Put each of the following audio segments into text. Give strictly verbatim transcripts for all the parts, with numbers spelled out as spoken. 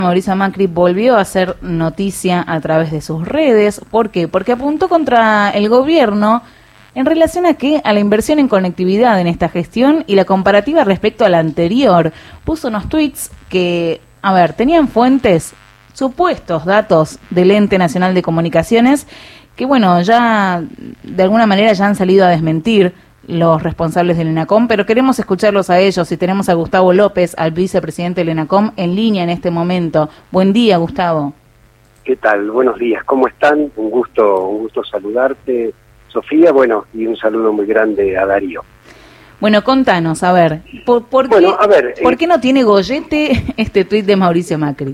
Mauricio Macri volvió a hacer noticia a través de sus redes. ¿Por qué? Porque apuntó contra el gobierno en relación a qué, a la inversión en conectividad en esta gestión y la comparativa respecto a la anterior. Puso unos tweets que, a ver, tenían fuentes, supuestos datos del Ente Nacional de Comunicaciones, que bueno, ya de alguna manera ya han salido a desmentir los responsables del ENACOM, pero queremos escucharlos a ellos y tenemos a Gustavo López, al vicepresidente del ENACOM, en línea en este momento. Buen día, Gustavo. ¿Qué tal? Buenos días, ¿cómo están? Un gusto, un gusto saludarte, Sofía, bueno, y un saludo muy grande a Darío. Bueno, contanos, a ver, ¿por, por, bueno, qué, a ver, ¿por eh, qué no tiene gollete este tuit de Mauricio Macri?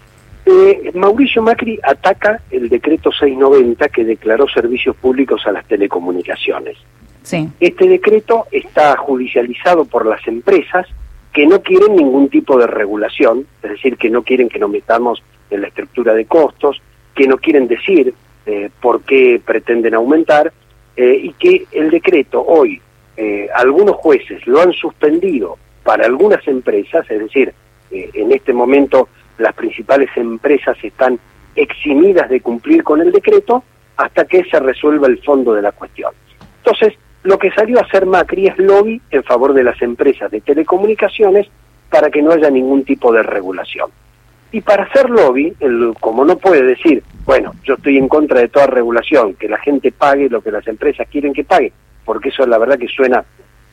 Eh, Mauricio Macri ataca el decreto seiscientos noventa que declaró servicios públicos a las telecomunicaciones. Sí. Este decreto está judicializado por las empresas que no quieren ningún tipo de regulación, es decir, que no quieren que nos metamos en la estructura de costos, que no quieren decir eh, por qué pretenden aumentar, eh, y que el decreto hoy, eh, algunos jueces lo han suspendido para algunas empresas, es decir, eh, en este momento las principales empresas están eximidas de cumplir con el decreto hasta que se resuelva el fondo de la cuestión. Entonces, lo que salió a hacer Macri es lobby en favor de las empresas de telecomunicaciones para que no haya ningún tipo de regulación. Y para hacer lobby, el, como no puede decir, bueno, yo estoy en contra de toda regulación, que la gente pague lo que las empresas quieren que pague, porque eso la verdad que suena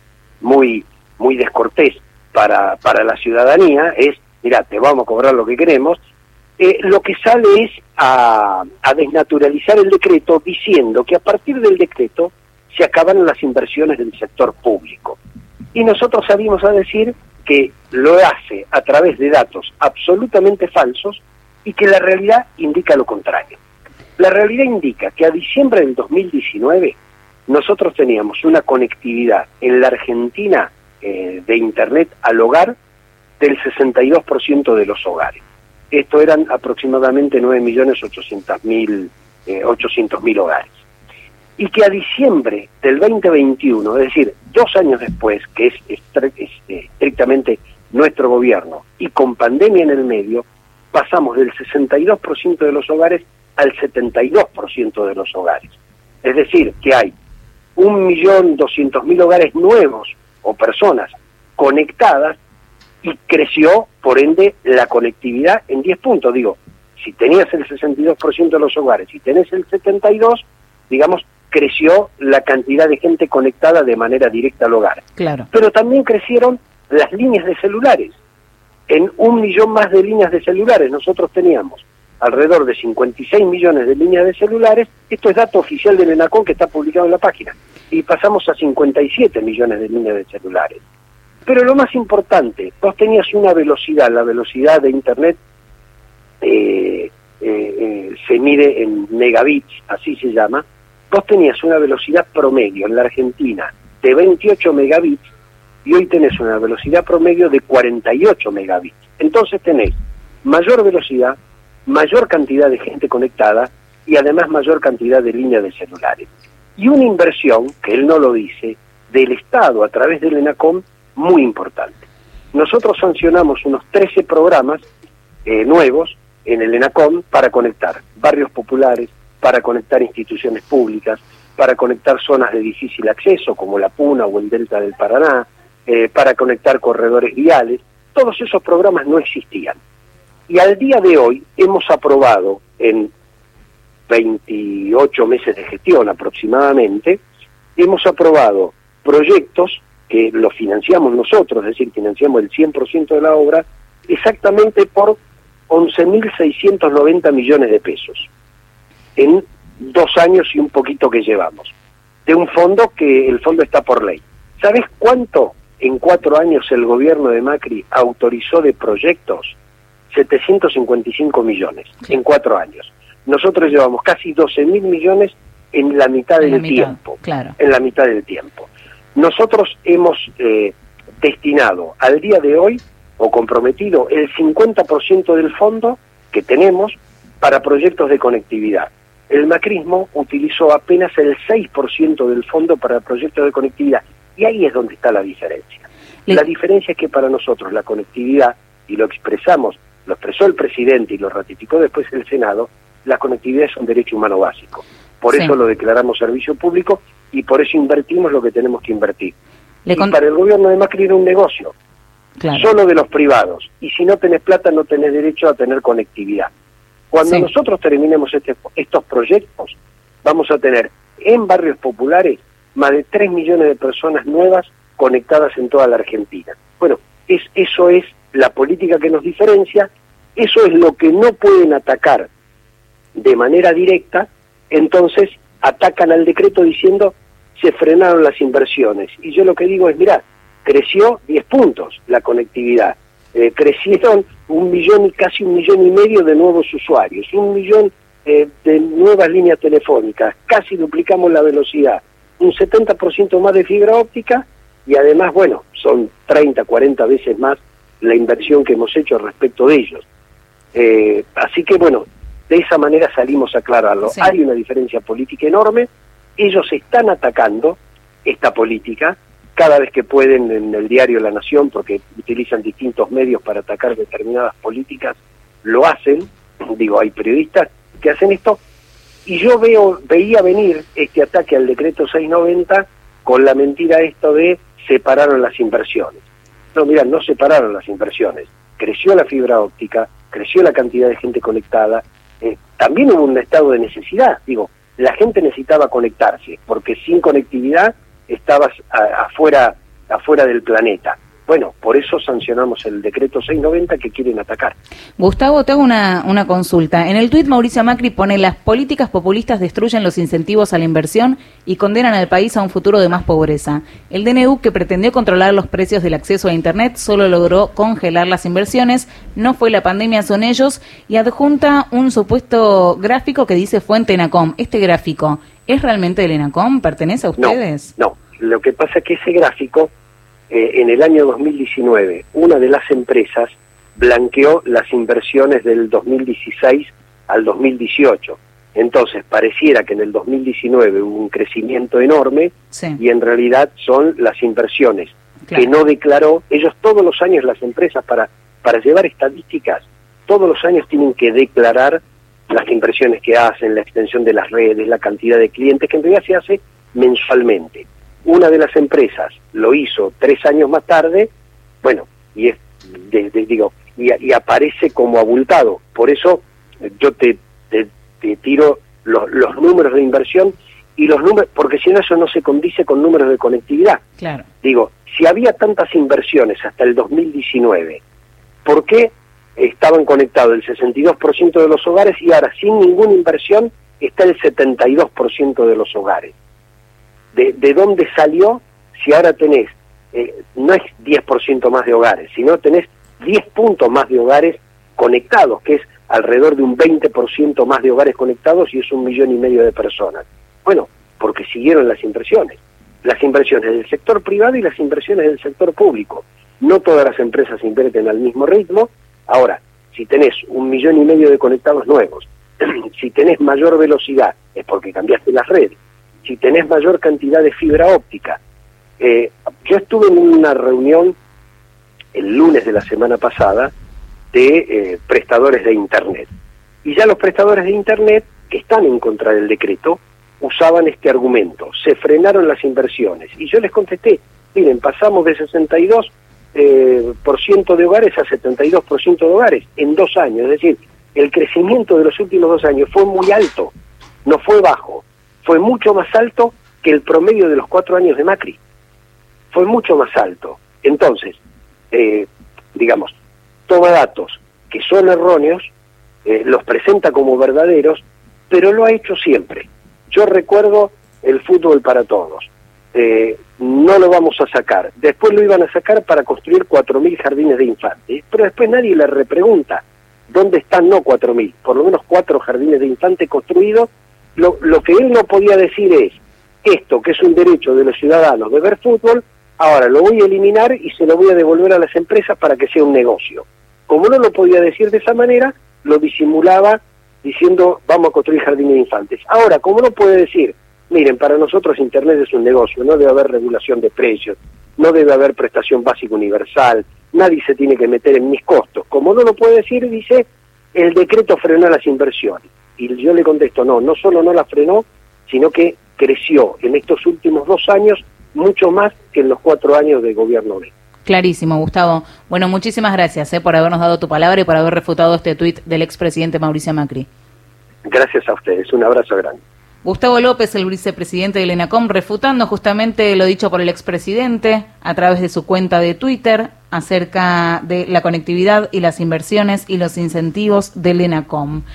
muy, muy descortés para, para la ciudadanía, es, mira, te vamos a cobrar lo que queremos, eh, lo que sale es a, a desnaturalizar el decreto diciendo que a partir del decreto se acaban las inversiones del sector público. Y nosotros salimos a decir que lo hace a través de datos absolutamente falsos y que la realidad indica lo contrario. La realidad indica que a diciembre del dos mil diecinueve nosotros teníamos una conectividad en la Argentina eh, de Internet al hogar del sesenta y dos por ciento de los hogares. Esto eran aproximadamente nueve millones ochocientos mil hogares. Y que a diciembre del veinte veintiuno, es decir, dos años después, que es, estri es eh, estrictamente nuestro gobierno, y con pandemia en el medio, pasamos del sesenta y dos por ciento de los hogares al setenta y dos por ciento de los hogares. Es decir, que hay un millón doscientos mil hogares nuevos o personas conectadas y creció, por ende, la conectividad en diez puntos. Digo, si tenías el sesenta y dos por ciento de los hogares y tenés el setenta y dos por ciento, digamos, creció la cantidad de gente conectada de manera directa al hogar. Claro. Pero también crecieron las líneas de celulares. En un millón más de líneas de celulares nosotros teníamos alrededor de cincuenta y seis millones de líneas de celulares, esto es dato oficial del ENACOM que está publicado en la página, y pasamos a cincuenta y siete millones de líneas de celulares. Pero lo más importante, vos tenías una velocidad, la velocidad de Internet eh, eh, eh, se mide en megabits, así se llama. Vos tenías una velocidad promedio en la Argentina de veintiocho megabits y hoy tenés una velocidad promedio de cuarenta y ocho megabits. Entonces tenés mayor velocidad, mayor cantidad de gente conectada y además mayor cantidad de líneas de celulares. Y una inversión, que él no lo dice, del Estado a través del ENACOM muy importante. Nosotros sancionamos unos trece programas eh, nuevos en el ENACOM para conectar barrios populares, para conectar instituciones públicas, para conectar zonas de difícil acceso como la Puna o el Delta del Paraná, eh, para conectar corredores viales. Todos esos programas no existían. Y al día de hoy hemos aprobado en veintiocho meses de gestión aproximadamente, hemos aprobado proyectos que los financiamos nosotros, es decir, financiamos el cien por ciento de la obra, exactamente por once mil seiscientos noventa millones de pesos. En dos años y un poquito que llevamos, de un fondo que el fondo está por ley. ¿Sabes cuánto en cuatro años el gobierno de Macri autorizó de proyectos? setecientos cincuenta y cinco millones, sí, en cuatro años. Nosotros llevamos casi doce mil millones en la mitad del tiempo. Claro. En la mitad del tiempo. Nosotros hemos eh, destinado al día de hoy, o comprometido, el cincuenta por ciento del fondo que tenemos para proyectos de conectividad. El macrismo utilizó apenas el seis por ciento del fondo para proyectos de conectividad, y ahí es donde está la diferencia. Le... La diferencia es que para nosotros la conectividad, y lo expresamos lo expresó el presidente y lo ratificó después el Senado, la conectividad es un derecho humano básico. Por sí. eso lo declaramos servicio público y por eso invertimos lo que tenemos que invertir. Le y para el gobierno de Macri era un negocio, claro. solo de los privados. Y si no tenés plata no tenés derecho a tener conectividad. Cuando sí. nosotros terminemos este, estos proyectos, vamos a tener en barrios populares más de tres millones de personas nuevas conectadas en toda la Argentina. Bueno, es, eso es la política que nos diferencia, eso es lo que no pueden atacar de manera directa, entonces atacan al decreto diciendo se frenaron las inversiones. Y yo lo que digo es, mirá, creció diez puntos la conectividad, eh, crecieron un millón y casi un millón y medio de nuevos usuarios, un millón eh, de nuevas líneas telefónicas, casi duplicamos la velocidad, un setenta por ciento más de fibra óptica y además, bueno, son treinta, cuarenta veces más la inversión que hemos hecho respecto de ellos. Eh, así que, bueno, de esa manera salimos a aclararlo. Sí. Hay una diferencia política enorme, ellos están atacando esta política cada vez que pueden en el diario La Nación, porque utilizan distintos medios para atacar determinadas políticas, lo hacen, digo, hay periodistas que hacen esto, y yo veo veía venir este ataque al decreto seiscientos noventa con la mentira esto de separaron las inversiones. No, mira, no separaron las inversiones, creció la fibra óptica, creció la cantidad de gente conectada, eh, también hubo un estado de necesidad, digo, la gente necesitaba conectarse, porque sin conectividad estabas a, afuera, afuera del planeta. Bueno, por eso sancionamos el decreto seiscientos noventa que quieren atacar. Gustavo, te hago una, una consulta. En el tuit Mauricio Macri pone: las políticas populistas destruyen los incentivos a la inversión y condenan al país a un futuro de más pobreza. El D N U, que pretendió controlar los precios del acceso a Internet, solo logró congelar las inversiones. No fue la pandemia, son ellos. Y adjunta un supuesto gráfico que dice fuente ENACOM. ¿Este gráfico es realmente del ENACOM? ¿Pertenece a ustedes? No, no. Lo que pasa es que ese gráfico... Eh, en el año dos mil diecinueve, una de las empresas blanqueó las inversiones del dos mil dieciséis al dos mil dieciocho. Entonces, pareciera que en el dos mil diecinueve hubo un crecimiento enorme, sí. y en realidad son las inversiones claro. que no declaró. Ellos todos los años, las empresas, para, para llevar estadísticas, todos los años tienen que declarar las inversiones que hacen, la extensión de las redes, la cantidad de clientes, que en realidad se hace mensualmente. Una de las empresas lo hizo tres años más tarde, bueno, y es, de, de, digo, y, y aparece como abultado. Por eso yo te, te, te tiro los, los números de inversión y los números, porque si no eso no se condice con números de conectividad. Claro. Digo, si había tantas inversiones hasta el dos mil diecinueve, ¿por qué estaban conectados el sesenta y dos por ciento de los hogares y ahora sin ninguna inversión está el setenta y dos por ciento de los hogares? De, ¿De dónde salió si ahora tenés, eh, no es diez por ciento más de hogares, sino tenés diez puntos más de hogares conectados, que es alrededor de un veinte por ciento más de hogares conectados y es un millón y medio de personas? Bueno, porque siguieron las inversiones, las inversiones del sector privado y las inversiones del sector público. No todas las empresas invierten al mismo ritmo. Ahora, si tenés un millón y medio de conectados nuevos, si tenés mayor velocidad, es porque cambiaste las redes. Si tenés mayor cantidad de fibra óptica. Eh, yo estuve en una reunión el lunes de la semana pasada de eh, prestadores de Internet. Y ya los prestadores de Internet, que están en contra del decreto, usaban este argumento. Se frenaron las inversiones. Y yo les contesté, miren, pasamos de sesenta y dos por ciento de hogares a setenta y dos por ciento de hogares en dos años. Es decir, el crecimiento de los últimos dos años fue muy alto, no fue bajo. Fue mucho más alto que el promedio de los cuatro años de Macri. Fue mucho más alto. Entonces, eh, digamos, toma datos que son erróneos, eh, los presenta como verdaderos, pero lo ha hecho siempre. Yo recuerdo el fútbol para todos. Eh, no lo vamos a sacar. Después lo iban a sacar para construir cuatro mil jardines de infantes. Pero después nadie le repregunta dónde están, no cuatro mil, por lo menos cuatro jardines de infantes construidos. Lo, lo que él no podía decir es, esto que es un derecho de los ciudadanos de ver fútbol, ahora lo voy a eliminar y se lo voy a devolver a las empresas para que sea un negocio. Como no lo podía decir de esa manera, lo disimulaba diciendo, vamos a construir jardines de infantes. Ahora, como no puede decir, miren, para nosotros Internet es un negocio, no debe haber regulación de precios, no debe haber prestación básica universal, nadie se tiene que meter en mis costos. Como no lo puede decir, dice, el decreto frenó las inversiones. Y yo le contesto, no, no solo no las frenó, sino que creció en estos últimos dos años mucho más que en los cuatro años de gobierno B. Clarísimo, Gustavo. Bueno, muchísimas gracias eh, por habernos dado tu palabra y por haber refutado este tuit del expresidente Mauricio Macri. Gracias a ustedes, un abrazo grande. Gustavo López, el vicepresidente del ENACOM, refutando justamente lo dicho por el expresidente a través de su cuenta de Twitter acerca de la conectividad y las inversiones y los incentivos del ENACOM.